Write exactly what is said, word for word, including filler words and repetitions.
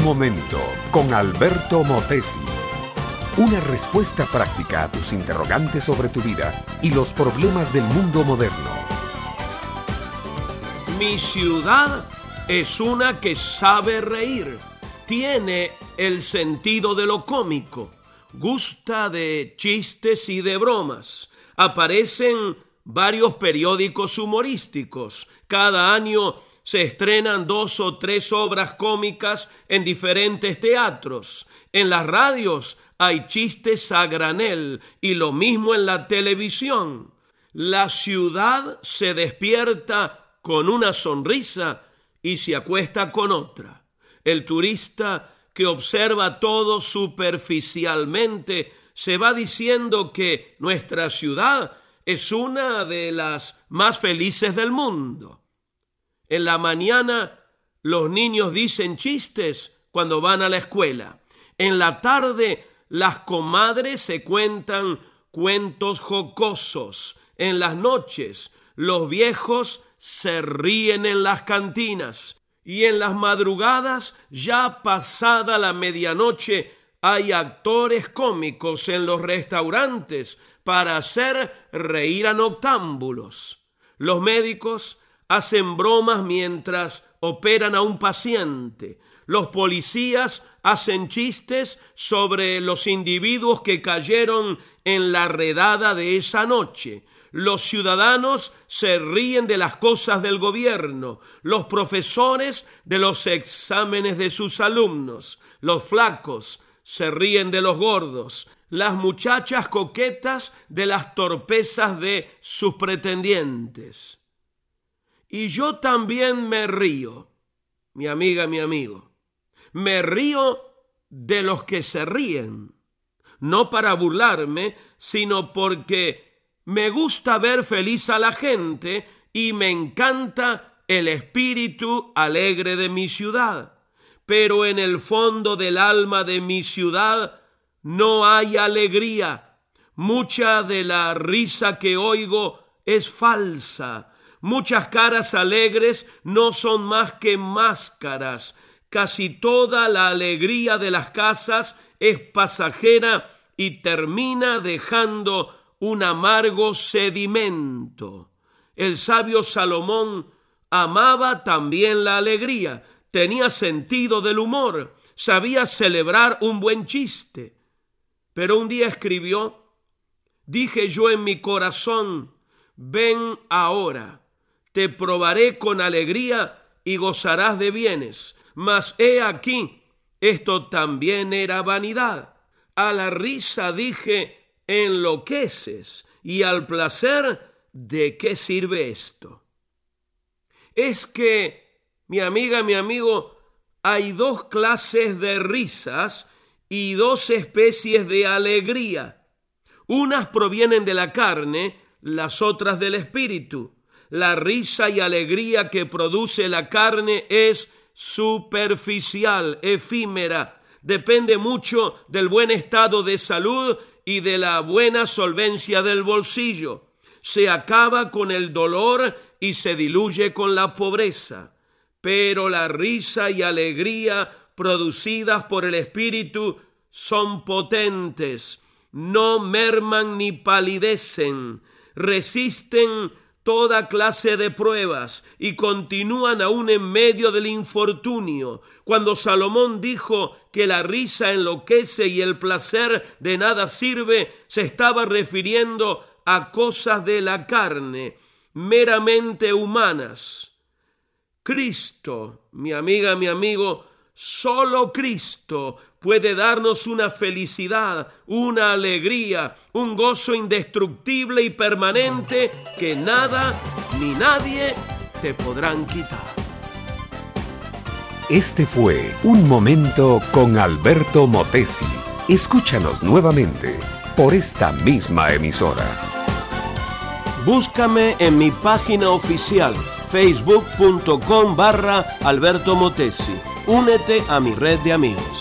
momento con Alberto Motesi. Una respuesta práctica a tus interrogantes sobre tu vida y los problemas del mundo moderno. Mi ciudad es una que sabe reír, tiene el sentido de lo cómico, gusta de chistes y de bromas. Aparecen varios periódicos humorísticos. Cada año se estrenan dos o tres obras cómicas en diferentes teatros. En las radios hay chistes a granel y lo mismo en la televisión. La ciudad se despierta con una sonrisa y se acuesta con otra. El turista que observa todo superficialmente se va diciendo que nuestra ciudad es una de las más felices del mundo. En la mañana los niños dicen chistes cuando van a la escuela. En la tarde las comadres se cuentan cuentos jocosos. En las noches los viejos se ríen en las cantinas. Y en las madrugadas, ya pasada la medianoche, hay actores cómicos en los restaurantes para hacer reír a noctámbulos. Los médicos hacen bromas mientras operan a un paciente. Los policías hacen chistes sobre los individuos que cayeron en la redada de esa noche. Los ciudadanos se ríen de las cosas del gobierno, los profesores de los exámenes de sus alumnos, los flacos se ríen de los gordos, las muchachas coquetas de las torpezas de sus pretendientes. Y yo también me río, mi amiga, mi amigo, me río de los que se ríen, no para burlarme, sino porque me gusta ver feliz a la gente y me encanta el espíritu alegre de mi ciudad. Pero en el fondo del alma de mi ciudad no hay alegría. Mucha de la risa que oigo es falsa. Muchas caras alegres no son más que máscaras. Casi toda la alegría de las casas es pasajera y termina dejando un amargo sedimento. El sabio Salomón amaba también la alegría, tenía sentido del humor, sabía celebrar un buen chiste. Pero un día escribió: dije yo en mi corazón, ven ahora, te probaré con alegría y gozarás de bienes. Mas he aquí, esto también era vanidad. A la risa dije, enloqueces, y al placer, ¿de qué sirve esto? Es que, mi amiga, mi amigo, hay dos clases de risas y dos especies de alegría. Unas provienen de la carne, las otras del espíritu. La risa y alegría que produce la carne es superficial, efímera, depende mucho del buen estado de salud y de la buena solvencia del bolsillo. Se acaba con el dolor y se diluye con la pobreza. Pero la risa y alegría producidas por el Espíritu son potentes, no merman ni palidecen, resisten toda clase de pruebas y continúan aún en medio del infortunio. Cuando Salomón dijo que la risa enloquece y el placer de nada sirve, se estaba refiriendo a cosas de la carne, meramente humanas. Cristo, mi amiga, mi amigo, solo Cristo puede darnos una felicidad, una alegría, un gozo indestructible y permanente que nada ni nadie te podrán quitar. Este fue Un Momento con Alberto Motesi. Escúchanos nuevamente por esta misma emisora. Búscame en mi página oficial facebook punto com barra Alberto Motesi. Únete a mi red de amigos.